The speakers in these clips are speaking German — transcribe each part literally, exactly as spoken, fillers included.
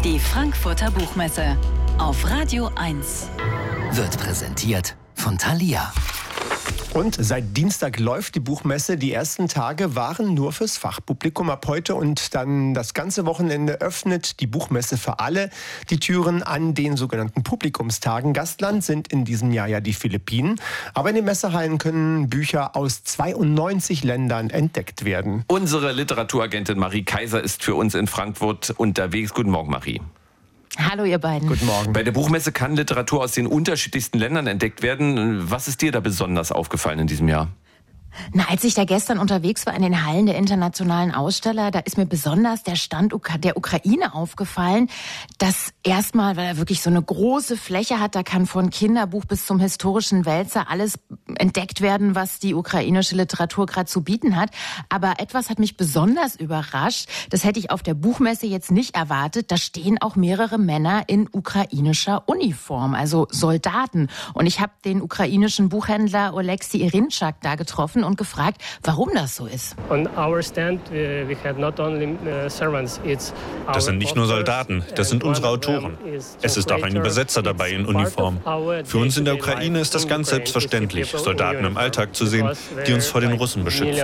Die Frankfurter Buchmesse auf Radio eins. Wird präsentiert von Thalia. Und seit Dienstag läuft die Buchmesse. Die ersten Tage waren nur fürs Fachpublikum. Ab heute und dann das ganze Wochenende öffnet die Buchmesse für alle die Türen an den sogenannten Publikumstagen. Gastland sind in diesem Jahr ja die Philippinen. Aber in den Messehallen können Bücher aus zweiundneunzig Ländern entdeckt werden. Unsere Literaturagentin Marie Kaiser ist für uns in Frankfurt unterwegs. Guten Morgen, Marie. Hallo ihr beiden. Guten Morgen. Bei der Buchmesse kann Literatur aus den unterschiedlichsten Ländern entdeckt werden. Was ist dir da besonders aufgefallen in diesem Jahr? Na, als ich da gestern unterwegs war in den Hallen der internationalen Aussteller, da ist mir besonders der Stand der Ukraine aufgefallen, dass erstmal, weil er wirklich so eine große Fläche hat, da kann von Kinderbuch bis zum historischen Wälzer alles entdeckt werden, was die ukrainische Literatur gerade zu bieten hat. Aber etwas hat mich besonders überrascht, das hätte ich auf der Buchmesse jetzt nicht erwartet, da stehen auch mehrere Männer in ukrainischer Uniform, also Soldaten. Und ich habe den ukrainischen Buchhändler Oleksij Irinchak da getroffen und gefragt, warum das so ist. Das sind nicht nur Soldaten, das sind unsere Autoren. Es ist auch ein Übersetzer dabei in Uniform. Für uns in der Ukraine ist das ganz selbstverständlich, Soldaten im Alltag zu sehen, die uns vor den Russen beschützen.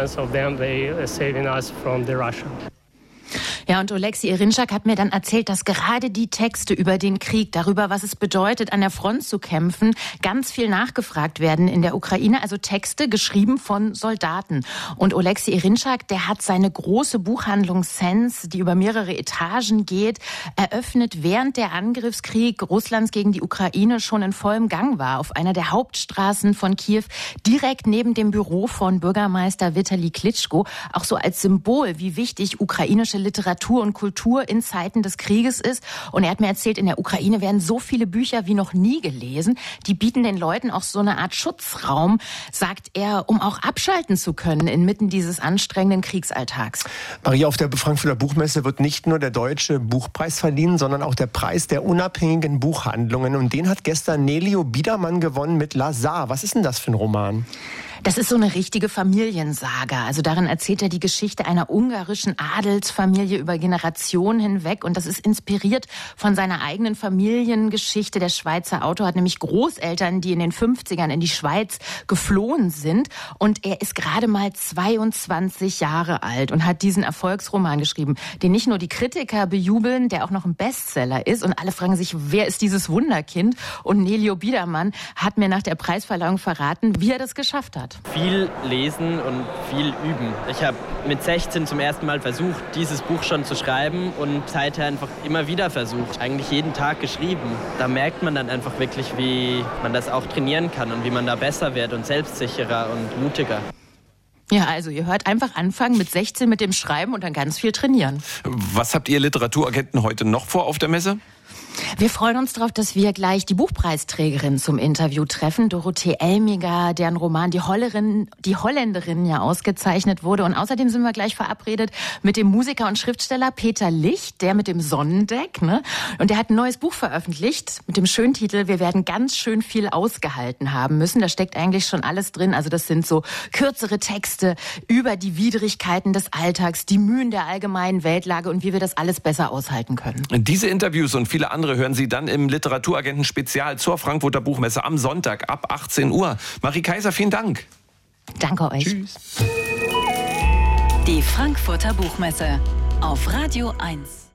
Ja, und Oleksij Irinchak hat mir dann erzählt, dass gerade die Texte über den Krieg, darüber, was es bedeutet, an der Front zu kämpfen, ganz viel nachgefragt werden in der Ukraine. Also Texte geschrieben von Soldaten. Und Oleksij Irinchak, der hat seine große Buchhandlung Sense, die über mehrere Etagen geht, eröffnet, während der Angriffskrieg Russlands gegen die Ukraine schon in vollem Gang war. Auf einer der Hauptstraßen von Kiew, direkt neben dem Büro von Bürgermeister Vitali Klitschko. Auch so als Symbol, wie wichtig ukrainische Literatur und Kultur in Zeiten des Krieges ist. Und er hat mir erzählt, in der Ukraine werden so viele Bücher wie noch nie gelesen. Die bieten den Leuten auch so eine Art Schutzraum, sagt er, um auch abschalten zu können inmitten dieses anstrengenden Kriegsalltags. Marie, auf der Frankfurter Buchmesse wird nicht nur der Deutsche Buchpreis verliehen, sondern auch der Preis der unabhängigen Buchhandlungen. Und den hat gestern Nelio Biedermann gewonnen mit Lazar. Was ist denn das für ein Roman? Das ist so eine richtige Familiensaga. Also darin erzählt er die Geschichte einer ungarischen Adelsfamilie über Generationen hinweg. Und das ist inspiriert von seiner eigenen Familiengeschichte. Der Schweizer Autor hat nämlich Großeltern, die in den fünfzigern in die Schweiz geflohen sind. Und er ist gerade mal zweiundzwanzig Jahre alt und hat diesen Erfolgsroman geschrieben, den nicht nur die Kritiker bejubeln, der auch noch ein Bestseller ist. Und alle fragen sich, wer ist dieses Wunderkind? Und Nelio Biedermann hat mir nach der Preisverleihung verraten, wie er das geschafft hat. Viel lesen und viel üben. Ich habe mit sechzehn zum ersten Mal versucht, dieses Buch schon zu schreiben und seither einfach immer wieder versucht, eigentlich jeden Tag geschrieben. Da merkt man dann einfach wirklich, wie man das auch trainieren kann und wie man da besser wird und selbstsicherer und mutiger. Ja, also ihr hört einfach anfangen mit sechzehn mit dem Schreiben und dann ganz viel trainieren. Was habt ihr Literaturagenten heute noch vor auf der Messe? Wir freuen uns darauf, dass wir gleich die Buchpreisträgerin zum Interview treffen, Dorothee Elmiger, deren Roman Die Hollerin, die Holländerin ja ausgezeichnet wurde. Und außerdem sind wir gleich verabredet mit dem Musiker und Schriftsteller Peter Licht, der mit dem Sonnendeck, ne? Und der hat ein neues Buch veröffentlicht mit dem schönen Titel Wir werden ganz schön viel ausgehalten haben müssen. Da steckt eigentlich schon alles drin. Also das sind so kürzere Texte über die Widrigkeiten des Alltags, die Mühen der allgemeinen Weltlage und wie wir das alles besser aushalten können. Diese Interviews und viele andere hören Sie dann im Literaturagenten-Spezial zur Frankfurter Buchmesse am Sonntag ab achtzehn Uhr. Marie Kaiser, vielen Dank. Danke euch. Tschüss. Die Frankfurter Buchmesse auf Radio eins.